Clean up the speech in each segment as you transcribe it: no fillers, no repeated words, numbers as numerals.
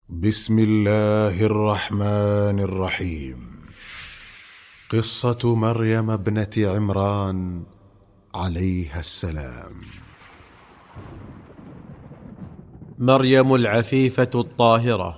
بسم الله الرحمن الرحيم. قصة مريم ابنة عمران عليها السلام. مريم العفيفة الطاهرة.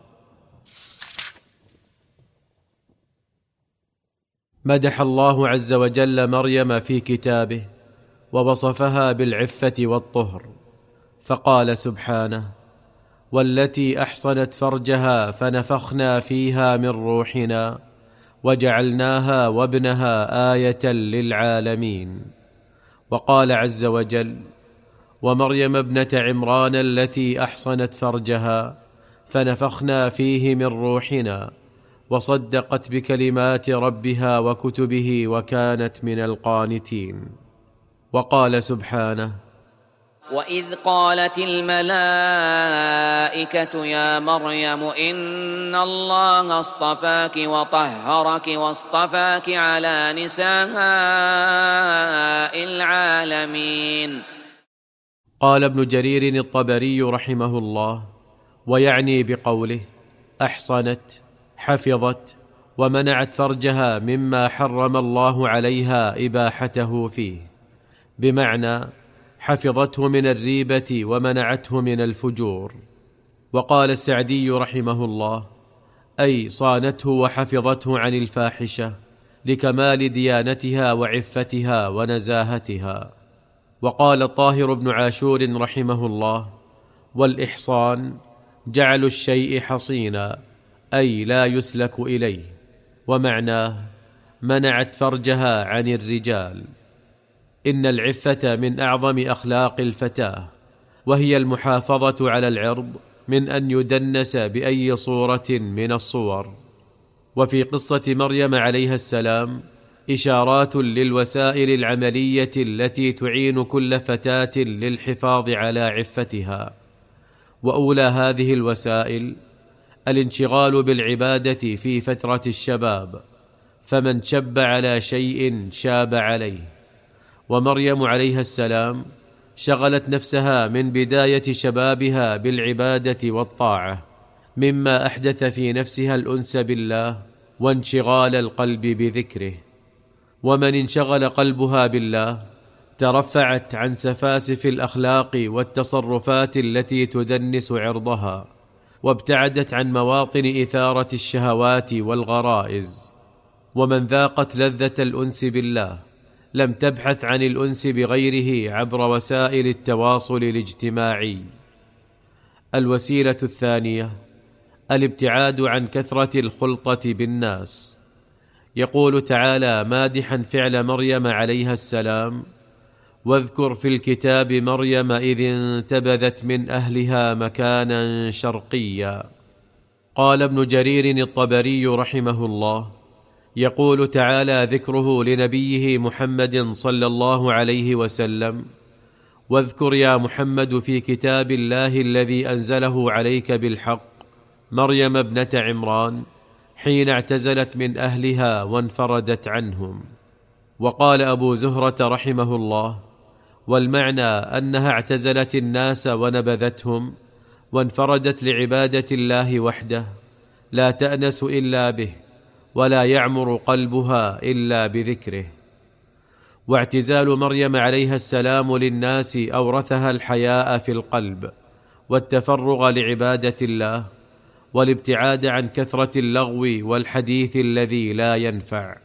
مدح الله عز وجل مريم في كتابه ووصفها بالعفة والطهر، فقال سبحانه: والتي أحصنت فرجها فنفخنا فيها من روحنا وجعلناها وابنها آية للعالمين. وقال عز وجل: ومريم ابنة عمران التي أحصنت فرجها فنفخنا فيه من روحنا وصدقت بكلمات ربها وكتبه وكانت من القانتين. وقال سبحانه: وإذ قالت الملائكة يا مريم إن الله اصطفاك وطهرك واصطفاك على نساء العالمين. قال ابن جرير الطبري رحمه الله، ويعني بقوله أحصنت، حفظت ومنعت فرجها مما حرم الله عليها إباحته فيه، بمعنى حفظته من الريبة ومنعته من الفجور. وقال السعدي رحمه الله: أي صانته وحفظته عن الفاحشة لكمال ديانتها وعفتها ونزاهتها. وقال الطاهر بن عاشور رحمه الله: والإحصان جعل الشيء حصينا، أي لا يسلك إليه، ومعناه منعت فرجها عن الرجال. إن العفة من أعظم أخلاق الفتاة، وهي المحافظة على العرض من أن يدنس بأي صورة من الصور. وفي قصة مريم عليها السلام إشارات للوسائل العملية التي تعين كل فتاة للحفاظ على عفتها، وأولى هذه الوسائل الانشغال بالعبادة في فترة الشباب، فمن شب على شيء شاب عليه. ومريم عليها السلام شغلت نفسها من بداية شبابها بالعبادة والطاعة، مما أحدث في نفسها الأنس بالله وانشغال القلب بذكره. ومن انشغل قلبها بالله ترفعت عن سفاسف الأخلاق والتصرفات التي تدنس عرضها، وابتعدت عن مواطن إثارة الشهوات والغرائز. ومن ذاقت لذة الأنس بالله لم تبحث عن الأنس بغيره عبر وسائل التواصل الاجتماعي. الوسيلة الثانية الابتعاد عن كثرة الخلطة بالناس. يقول تعالى مادحا فعل مريم عليها السلام: واذكر في الكتاب مريم إذ انتبذت من أهلها مكانا شرقيا. قال ابن جرير الطبري رحمه الله: يقول تعالى ذكره لنبيه محمد صلى الله عليه وسلم: واذكر يا محمد في كتاب الله الذي أنزله عليك بالحق مريم ابنة عمران حين اعتزلت من أهلها وانفردت عنهم. وقال أبو زهرة رحمه الله: والمعنى أنها اعتزلت الناس ونبذتهم وانفردت لعبادة الله وحده، لا تأنس إلا به ولا يعمر قلبها إلا بذكره. واعتزال مريم عليها السلام للناس أورثها الحياء في القلب والتفرغ لعبادة الله والابتعاد عن كثرة اللغو والحديث الذي لا ينفع.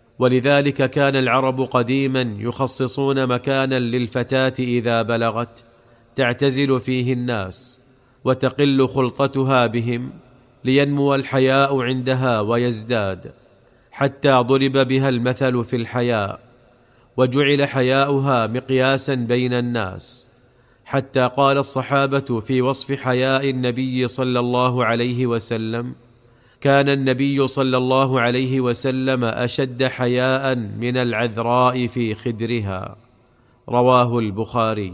ولذلك كان العرب قديما يخصصون مكانا للفتاة إذا بلغت تعتزل فيه الناس وتقل خلطتها بهم، لينمو الحياء عندها ويزداد، حتى ضرب بها المثل في الحياء، وجعل حياؤها مقياسا بين الناس، حتى قال الصحابة في وصف حياء النبي صلى الله عليه وسلم: كان النبي صلى الله عليه وسلم أشد حياء من العذراء في خدرها. رواه البخاري.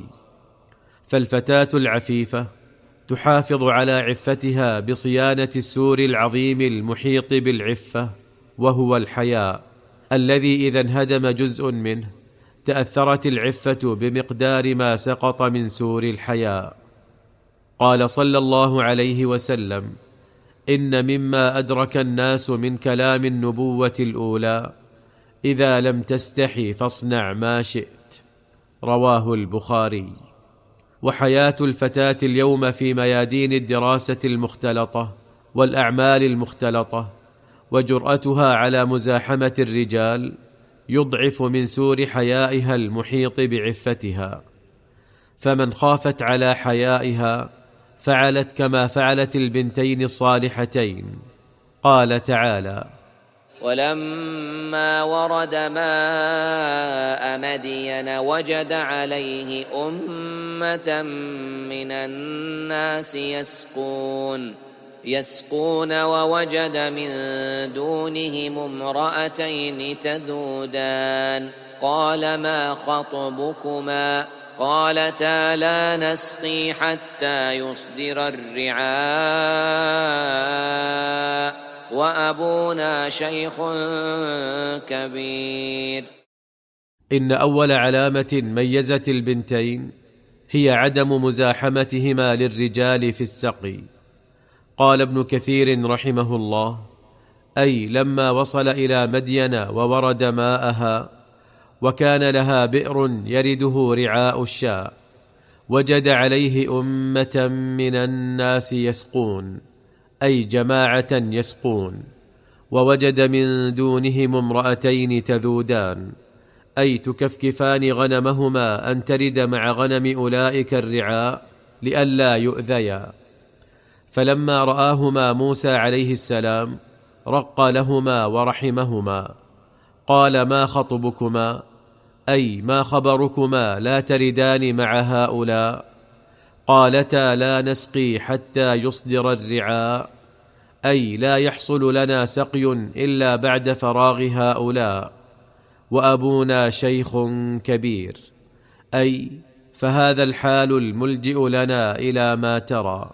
فالفتاة العفيفة تحافظ على عفتها بصيانة السور العظيم المحيط بالعفة، وهو الحياء، الذي إذا انهدم جزء منه تأثرت العفة بمقدار ما سقط من سور الحياء. قال صلى الله عليه وسلم: إن مما أدرك الناس من كلام النبوة الأولى: إذا لم تستحي فاصنع ما شئت. رواه البخاري. وحياة الفتاة اليوم في ميادين الدراسة المختلطة والأعمال المختلطة وجرأتها على مزاحمة الرجال يضعف من سور حيائها المحيط بعفتها، فمن خافت على حيائها فعلت كما فعلت البنتين الصالحتين. قال تعالى: ولما ورد ماء مدين وجد عليه أمة من الناس يسقون ووجد من دونهم امرأتين تذودان قال: ما خطبكما؟ قالتا: لا نسقي حتى يصدر الرعاء وأبونا شيخ كبير. إن أول علامة ميزت البنتين هي عدم مزاحمتهما للرجال في السقي. قال ابن كثير رحمه الله: أي لما وصل إلى مدين وورد ماءها وكان لها بئر يرده رعاء الشاء، وجد عليه أمة من الناس يسقون، أي جماعة يسقون، ووجد من دونهم امرأتين تذودان، أي تكفكفان غنمهما أن ترد مع غنم أولئك الرعاء لئلا يؤذيا. فلما رآهما موسى عليه السلام رق لهما ورحمهما. قال: ما خطبكما؟ أي ما خبركما لا تردان مع هؤلاء؟ قالتا: لا نسقي حتى يصدر الرعاء، أي لا يحصل لنا سقي إلا بعد فراغ هؤلاء، وأبونا شيخ كبير، أي فهذا الحال الملجئ لنا إلى ما ترى.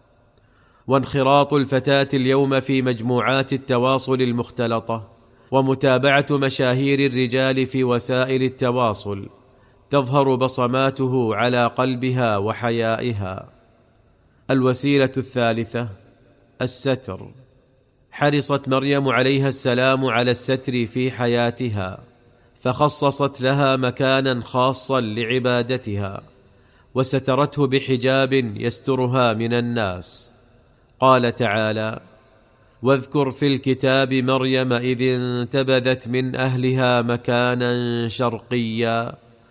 وانخراط الفتاة اليوم في مجموعات التواصل المختلطة ومتابعة مشاهير الرجال في وسائل التواصل تظهر بصماته على قلبها وحيائها. الوسيلة الثالثة: الستر. حرصت مريم عليها السلام على الستر في حياتها، فخصصت لها مكانا خاصا لعبادتها، وسترته بحجاب يسترها من الناس. قال تعالى: واذكر في الكتاب مريم إذ انتبذت من أهلها مكانا شرقيا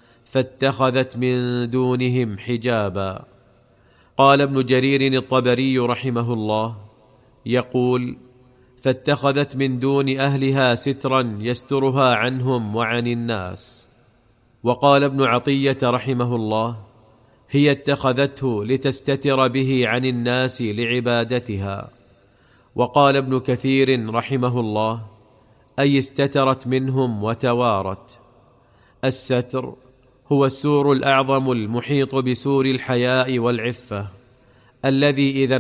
فاتخذت من دونهم حجابا. قال ابن جرير الطبري رحمه الله يقول: فاتخذت من دون أهلها سترا يسترها عنهم وعن الناس. وقال ابن عطية رحمه الله: هي اتخذته لتستتر به عن الناس لعبادتها. وقال ابن كثير رحمه الله: أي استترت منهم وتوارت. الستر هو السور الأعظم المحيط بسور الحياء والعفة، الذي إذا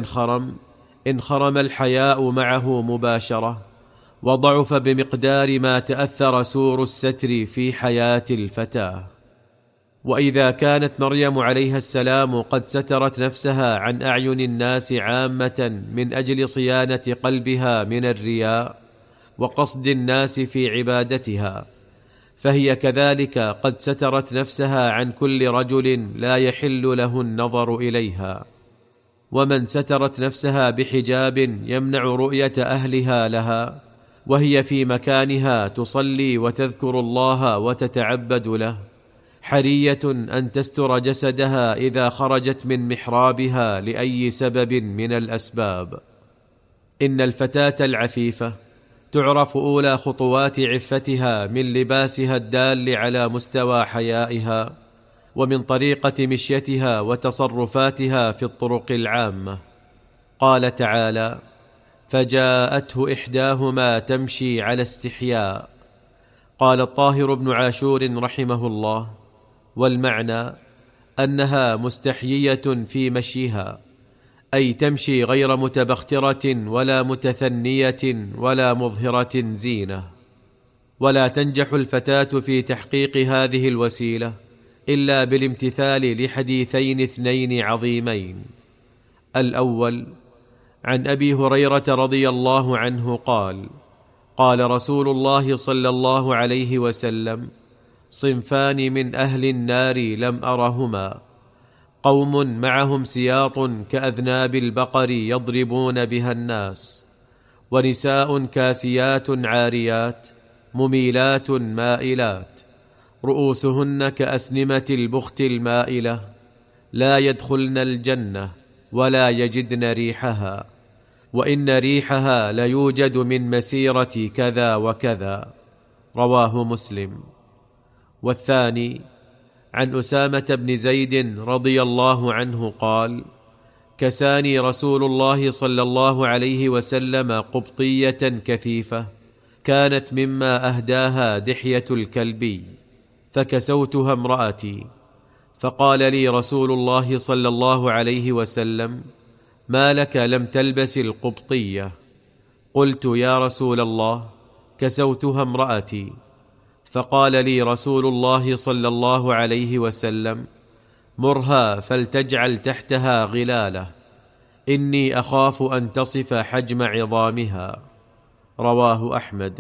انخرم الحياء معه مباشرة، وضعف بمقدار ما تأثر سور الستر في حياة الفتاة. وإذا كانت مريم عليها السلام قد سترت نفسها عن أعين الناس عامة من أجل صيانة قلبها من الرياء وقصد الناس في عبادتها، فهي كذلك قد سترت نفسها عن كل رجل لا يحل له النظر إليها. ومن سترت نفسها بحجاب يمنع رؤية أهلها لها وهي في مكانها تصلي وتذكر الله وتتعبد له، حرية أن تستر جسدها إذا خرجت من محرابها لأي سبب من الأسباب. إن الفتاة العفيفة تعرف أولى خطوات عفتها من لباسها الدال على مستوى حيائها، ومن طريقة مشيتها وتصرفاتها في الطرق العامة. قال تعالى: فجاءته إحداهما تمشي على استحياء. قال الطاهر بن عاشور رحمه الله: والمعنى أنها مستحيية في مشيها، أي تمشي غير متبخترة ولا متثنية ولا مظهرة زينة. ولا تنجح الفتاة في تحقيق هذه الوسيلة إلا بالامتثال لحديثين اثنين عظيمين: الأول: عن أبي هريرة رضي الله عنه قال: قال رسول الله صلى الله عليه وسلم: صنفان من أهل النار لم أرهما، قوم معهم سياط كأذناب البقر يضربون بها الناس، ونساء كاسيات عاريات مميلات مائلات رؤوسهن كأسنمة البخت المائلة، لا يدخلن الجنة ولا يجدن ريحها، وإن ريحها ليوجد من مسيرة كذا وكذا. رواه مسلم. والثاني: عن أسامة بن زيد رضي الله عنه قال: كساني رسول الله صلى الله عليه وسلم قبطية كثيفة، كانت مما أهداها دحية الكلبي، فكسوتها امرأتي، فقال لي رسول الله صلى الله عليه وسلم: ما لك لم تلبس القبطية؟ قلت: يا رسول الله، كسوتها امرأتي. فقال لي رسول الله صلى الله عليه وسلم: مرها فلتجعل تحتها غلالة، إني أخاف أن تصف حجم عظامها. رواه أحمد.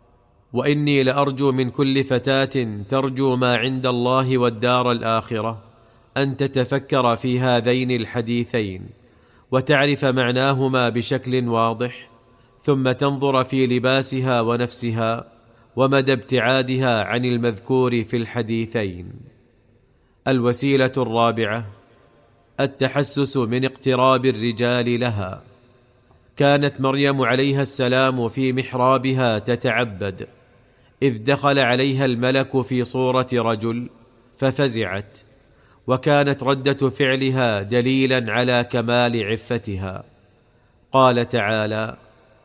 وإني لأرجو من كل فتاة ترجو ما عند الله والدار الآخرة أن تتفكر في هذين الحديثين وتعرف معناهما بشكل واضح، ثم تنظر في لباسها ونفسها ومدى ابتعادها عن المذكور في الحديثين. الوسيلة الرابعة: التحسس من اقتراب الرجال لها. كانت مريم عليها السلام في محرابها تتعبد، إذ دخل عليها الملك في صورة رجل ففزعت، وكانت ردة فعلها دليلا على كمال عفتها. قال تعالى: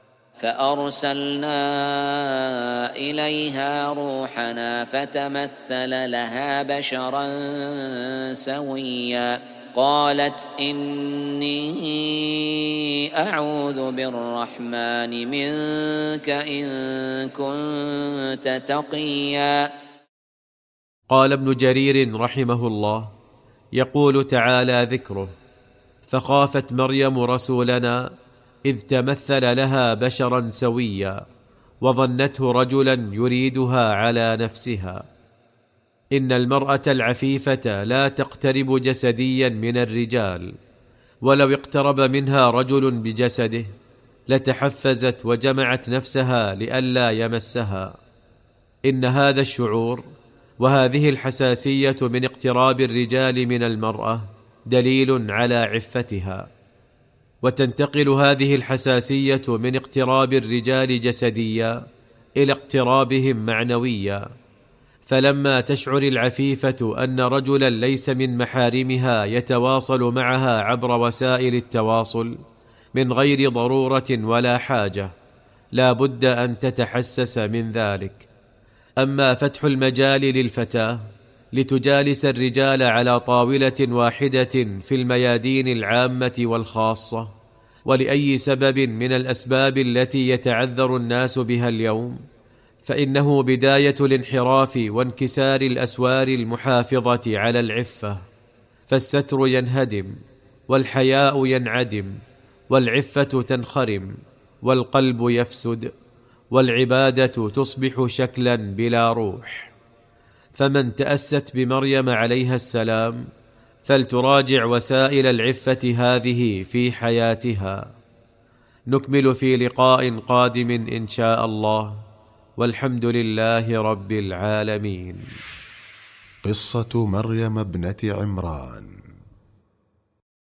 فأرسلنا إليها روحنا فتمثل لها بشرا سويا، قالت: إني أعوذ بالرحمن منك إن كنت تقيا. قال ابن جرير رحمه الله: يقول تعالى ذكره: فخافت مريم رسولنا إذ تمثل لها بشرا سويا، وظنته رجلا يريدها على نفسها. إن المرأة العفيفة لا تقترب جسديا من الرجال، ولو اقترب منها رجل بجسده لتحفزت وجمعت نفسها لئلا يمسها. إن هذا الشعور وهذه الحساسية من اقتراب الرجال من المرأة دليل على عفتها، وتنتقل هذه الحساسية من اقتراب الرجال جسديا إلى اقترابهم معنويا، فلما تشعر العفيفة أن رجلا ليس من محارمها يتواصل معها عبر وسائل التواصل من غير ضرورة ولا حاجة، لا بد أن تتحسس من ذلك. أما فتح المجال للفتاة لتجالس الرجال على طاولة واحدة في الميادين العامة والخاصة، ولأي سبب من الأسباب التي يتعذر الناس بها اليوم، فإنه بداية الانحراف وانكسار الأسوار المحافظة على العفة، فالستر ينهدم، والحياء ينعدم، والعفة تنخرم، والقلب يفسد، والعبادة تصبح شكلا بلا روح. فمن تأست بمريم عليها السلام فلتراجع وسائل العفة هذه في حياتها. نكمل في لقاء قادم إن شاء الله، والحمد لله رب العالمين. قصة مريم ابنة عمران.